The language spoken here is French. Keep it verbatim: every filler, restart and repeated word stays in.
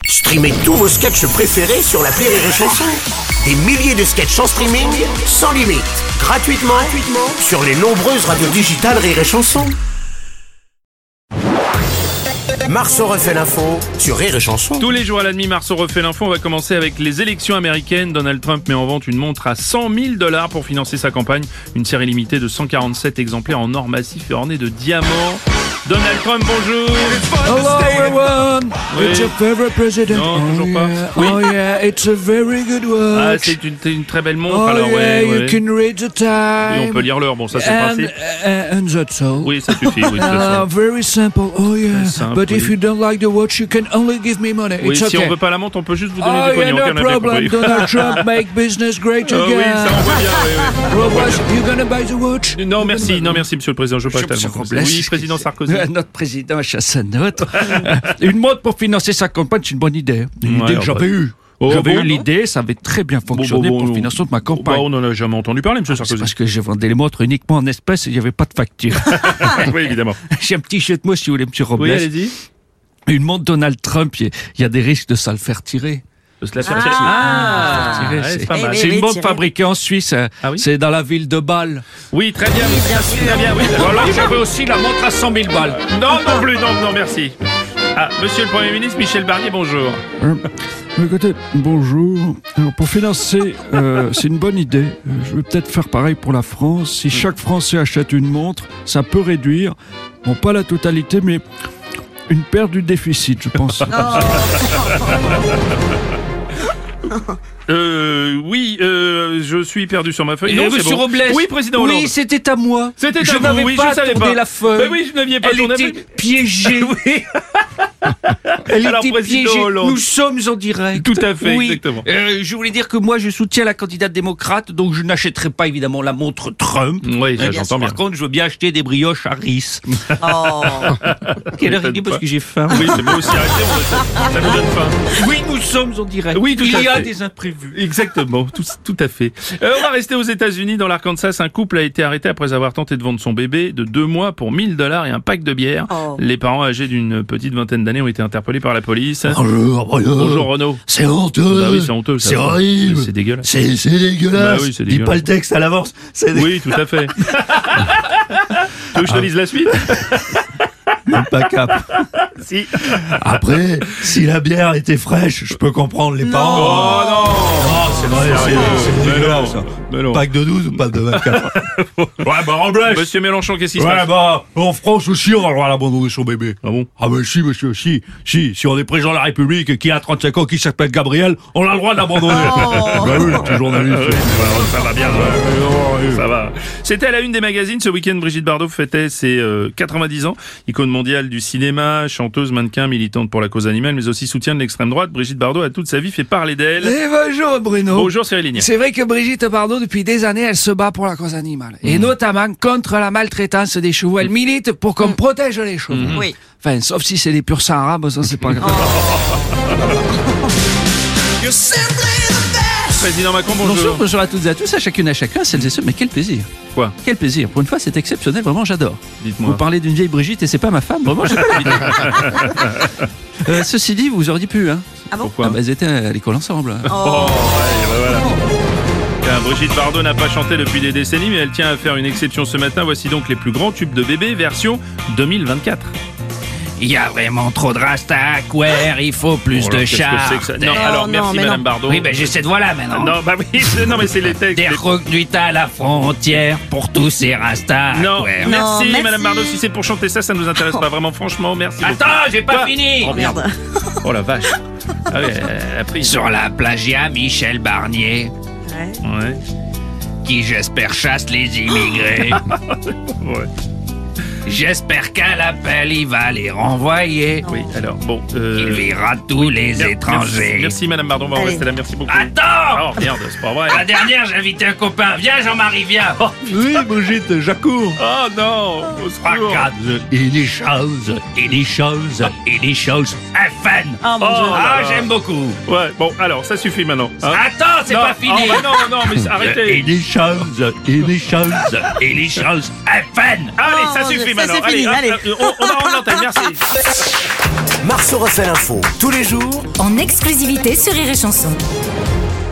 Streamez tous vos sketchs préférés sur l'appli Rire et Chanson. Des milliers de sketchs en streaming, sans limite, gratuitement, gratuitement sur les nombreuses radios digitales Rire et Chanson. Marceau refait l'info sur Rire et Chanson. Tous les jours à la demi, Marceau refait l'info. On va commencer avec les élections américaines. Donald Trump met en vente une montre à cent mille dollars pour financer sa campagne. Une série limitée de cent quarante-sept exemplaires en or massif et ornée de diamants. Donald Trump, bonjour. Hello everyone, Oui. it's your favorite president. Non, oh, toujours pas. yeah. Oui. Oh yeah, it's a very good Ah, watch. c'est une, une très belle montre. Oh alors, yeah, ouais, you ouais. can read the time. Et on peut lire l'heure. Bon, ça c'est le and, principe. uh, and that's all. Oui, ça suffit. Oui, de toute Uh, façon. very simple. Oh yeah. Très simple, But if oui. you don't like the watch, you can only give me money. Oui, It's si okay. on veut pas la montre, on peut juste vous donner Oh du yeah, pognon. no Ok, on a bien problem. compris. Donald Trump make business great Euh, again. oui, ça on voit bien. Oui, oui. Robles, you gonna buy the watch? Non, merci, non, merci, Monsieur le Président. Je veux pas Monsieur tellement. Robles. Oui, Président Sarkozy. Euh, Notre président chasse un autre. Une montre pour financer sa campagne, c'est une bonne idée. Une Ouais, idée que oh, j'avais bah. eue. Oh, J'avais bon, eu l'idée, ça avait très bien fonctionné bon, pour bon, le financement de ma Bah, campagne. on n'en a jamais entendu parler, Monsieur C'est Sarkozy. parce que je vendais les montres uniquement en espèces et il n'y avait pas de facture. Oui, évidemment. J'ai un petit jeu de mots si vous voulez, Monsieur Robles. Oui, allez-y. Une montre Donald Trump, il y a- il y a des risques de ça le faire tirer. De se la faire tirer. Ah, Ah, ouais, c'est- c'est pas mal. Eh, C'est oui, une montre tirer. fabriquée en Suisse. hein. Ah oui C'est dans la ville de Bâle. Oui, très bien. bien sûr. Très bien, oui. Voilà, j'avais aussi la montre à cent mille balles. Non, non plus, non, non, merci. Ah, Monsieur le Premier ministre, Michel Barnier, bonjour. Euh, écoutez, bonjour. Alors, pour financer, euh, c'est une bonne idée. Euh, Je vais peut-être faire pareil pour la France. Si chaque Français achète une montre, ça peut réduire, bon, pas la totalité, mais une perte du déficit, je pense. Euh, oui, euh, je suis perdu sur ma feuille. Et Non, Monsieur c'est bon. Robles. Oui, Président Hollande. Oui, c'était à moi. C'était je à vous, n'avais oui, pas je savais tourné pas. la feuille. Mais oui, je n'aviez pas Elle tourné la était feuille. piégée. Oui, Elle Alors, était Président piégée. Hollande. Nous sommes en direct. Tout à fait, Oui. exactement. Euh, je voulais dire que moi, je soutiens la candidate démocrate, donc je n'achèterai pas évidemment la montre Trump. Oui, ça, Euh, j'entends bien. Par contre, je veux bien acheter des brioches Harris. Oh. Quelle heure il est m'étonne parce pas. que j'ai faim. Oui, c'est moi aussi arrêté, on- ça, ça nous donne faim. Oui, nous sommes en direct. Oui, tout il à y a fait. des imprévus. Exactement, tout, tout à fait. Euh, on va rester aux États-Unis. Dans l'Arkansas, un couple a été arrêté après avoir tenté de vendre son bébé de deux mois pour mille dollars et un pack de bière. Oh. Les parents âgés d'une petite vingtaine d'années ont été interpellés par la police. Bonjour, Bruno. Bonjour Renaud. C'est honteux. Bah oui, c'est honteux. ça. C'est horrible. C'est dégueulasse. C'est, c'est dégueulasse. Bah oui, c'est Dis dégueulasse. pas le texte à l'avance. C'est dé- Oui, tout à fait. Tu veux que je te lise la suite? même pas cap. Si. Après, si la bière était fraîche, je peux comprendre les parents. Oh non. Oh, c'est vrai, c'est, Sérieux. c'est Mais dégueulasse. non. ça. Mais non. Pack de douze ou pas de vingt-quatre? Ouais, bah, Robles. Monsieur Mélenchon, qu'est-ce qui se Ouais, passe? bah, en France aussi, on a le droit à l'abandon de son bébé. Ah bon? Ah, bah, si, monsieur, si, si, si on est président de la République, qui a trente-cinq ans, qui s'appelle Gabriel, on a le droit de l'abandonner. Oh. Bah oui, le petit journaliste. Euh, ouais, ça va bien. Ouais, ouais. Ça va. C'était à la une des magazines. Ce week-end, Brigitte Bardot fêtait ses euh, quatre-vingt-dix ans. Icône mondiale du cinéma, chanteuse, mannequin, militante pour la cause animale, mais aussi soutien de l'extrême droite. Brigitte Bardot a toute sa vie fait parler d'elle. Et bonjour Bruno. Bonjour Cyril Lignac. C'est vrai que Brigitte Bardot, depuis des années, elle se bat pour la cause animale. Et notamment contre la maltraitance des chevaux. Elle milite pour qu'on protège les chevaux. Oui. Enfin, sauf si c'est des purs sang arabes, ça c'est pas grave. Président Macron, bonjour. Bonjour, bonjour à toutes et à tous, à chacune et à chacun, celles et ceux. Mais quel plaisir. Quoi? Quel plaisir. Pour une fois, c'est exceptionnel, vraiment, j'adore. Vous Dites-moi. parlez d'une vieille Brigitte et c'est pas ma femme, vraiment, j'ai pas l'habitude. euh, Ceci dit, vous auriez pu, hein. Ah bon? Pourquoi? Ah bah, elles étaient à l'école ensemble. Oh, ouais, bah voilà. Tiens, Brigitte Bardot n'a pas chanté depuis des décennies, mais elle tient à faire une exception ce matin. Voici donc les plus grands tubes de bébé, version deux mille vingt-quatre. Il y a vraiment trop de rastaques, ouais, il faut plus Oh là, de qu'est-ce que chars. c'est que ça? Non, Non, alors non, merci mais Madame non. Bardot. Oui, ben j'ai cette voix-là maintenant. Non, bah oui, c'est- non mais c'est les textes. Des les- reconduites à la frontière pour tous ces rastaques. Non, ouais. merci, Non, merci. Madame Bardot. Si c'est pour chanter ça, ça nous intéresse pas vraiment. Franchement, merci. beaucoup. Attends, j'ai pas Quoi? fini. Oh merde. Merde. Oh la vache. Ah ouais, elle a pris. Sur la plage, il y a Michel Barnier, Ouais. Ouais. qui j'espère chasse les immigrés. Ouais. J'espère qu'à l'appel, il va les renvoyer. Oui, alors, bon. Euh... Il verra tous les mer- étrangers. Merci, merci, Madame Bardot, on va en Allez. rester là, merci beaucoup. Attends. Oh merde, c'est pas vrai. La dernière, j'ai invité un copain. Viens, Jean-Marie, viens. Oh, Oui, Brigitte, j'accours. oh non, au secours. Regarde. Et les choses, et les choses, et les choses. Un fan. Oh mon Oh. Dieu. Ah, là là. j'aime beaucoup. Ouais, bon, alors, ça suffit maintenant. hein. Attends, c'est Non, pas fini. oh, bah non, non, mais Et arrêtez. les choses, et les choses, et les choses. Et les choses. Un fan. Allez, Oh, ça mon suffit Dieu, maintenant. c'est fini, hop, allez. hop, on, on va rendre l'antenne, merci. Marceau refait l'info tous les jours En exclusivité sur Rire et Chanson.